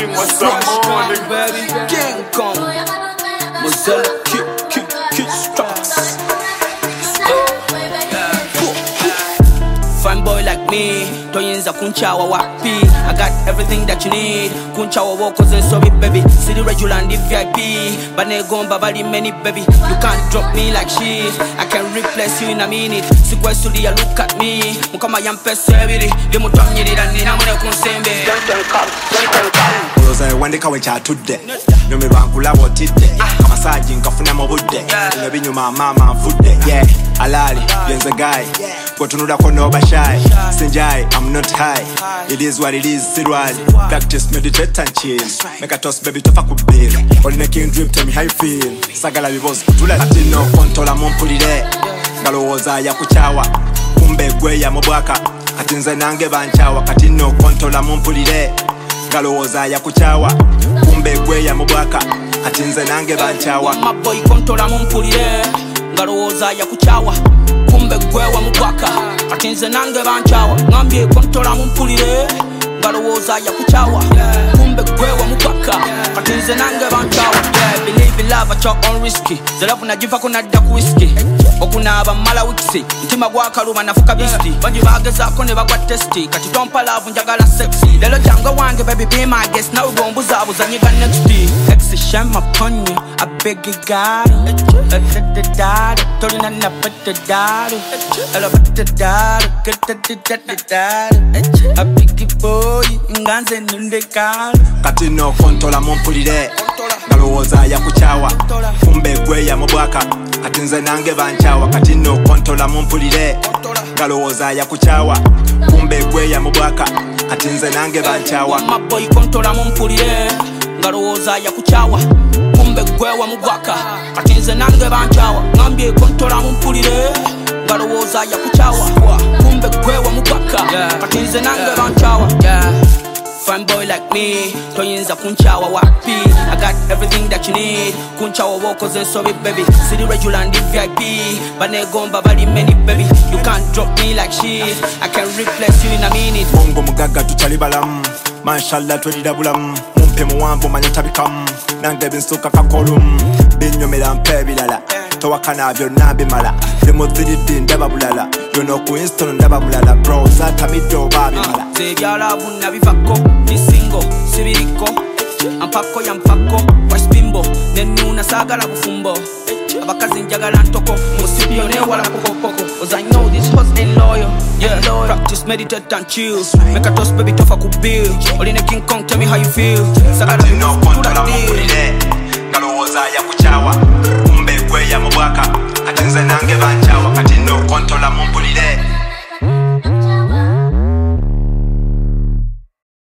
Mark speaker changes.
Speaker 1: King was some morning,
Speaker 2: baby. King Kong. Mozilla, kick, strikes. Fine boy like me, toyinza kunchawa wapi. I got everything that you need. Kunchawa walkers and sorry baby. City regular and the VIP. Bane gomba bali many baby. You can't drop me like shit. I can replace you in a minute. Sequestly look at me. Mukama yampe sebiri. Demu tomnyiri dani na mune kunsembe. Don't come.
Speaker 3: Uloza wandika wecha tudde. Nyome bankula wotide. Kamasaji nkafuna mobudde. Ngebi nyuma mama mfudde. Yeah, alali, yenze guy. Kotunuda kono bashai. Sinjai, I'm not high. It is what it is, sirwali. Practice, meditate and chill. Make a toss baby tofa kubiri. Only making dream, tell me how you feel. Sagala vivos kutula latino. Kontola mumpulire. Ngalowoza ya kuchawa. Kumbe gwe ya mobwaka. Katinze nange banchawa. Katino kontola mumpulire. Ngalowoza ya kuchawa. Kumbe gwe ya mobwaka. Katinze nange banchawa.
Speaker 2: Maboy kontola mumpulire. Ngalowoza ya kuchawa. Kumbe gwe wa mubwaka. Katinze nange banchawa. Ngambye kontola mumpulire. Ngalowoza ya kuchawa. Kumbe gwe wa mubwaka. Katinze nange banchawa. Yeah, believe in love at your own risky. Zelafu na jifa kuna daku whiskey. Okuna abamala wiksi. Ntima gwakaluma nafuka bisti. Banji bageza kone bagwa testi. Kati tompa love njagala sexy. Lelo jango wange baby be my guest. Now gombuza abuzanyiga next day. Exi shame upon you. I beg you God. Tori na na put the daru. Ela put the daru. Get the daru. A biggie boy. Nganze nunde karu.
Speaker 3: Kati no kontola mumpulire. Ngalowoza ya kuchawa. Kumbe gwe ya mubwaka. Katinze nange banchawa. Kati no kontola mumpulire. Ngalowoza ya kuchawa. Kumbe gwe ya mubwaka. Katinze nange banchawa.
Speaker 2: Maboy kontola mumpulire. Ngalowoza ya kuchawa. Kumbe gwe wa mubwaka. Katinze nange banchawa. Ngambye kontola mumpulire. Ngalowoza ya kuchawa. Kumbe gwe wa mubwaka. Katinze nange banchawa. Fine boy like me, toyinza kunchawa wapi. I got everything that you need. Kunchawa walkers and sorry baby. City regular and the VIP. Bane gomba bali many baby. You can't drop me like shit. I can replace you in a minute.
Speaker 3: Mungu mugaga tuchali balam. Mashallah twelida bulam. Mumpe muwambo manyetabikam. Nange binsuka kakolum. Binyomela mpe bilala. Towakana byonna bimala. Lemuziridi ndaba bulala. Yono ku install ndaba bulala. Bro zata mido babimala.
Speaker 2: Zebyala vunna bivako. Ni single, sibiriko. Ampako ya mpako. Washpimbo, nenuna sagala bufumbo. Abakazi njagala ntoko. Musibio ne wala pokopoko. Cause I know this hustle ain't loyal. Yeah, practice, meditate and chill. Make a toss baby tofa kubil. Oline King Kong, tell me how you feel. Sagala
Speaker 3: no kontola mumpulire. Ngalowoza ya kuchawa. Kumbe gwe ya mubwaka. Katinze nange banchawa. Kati no kontola mumpulire.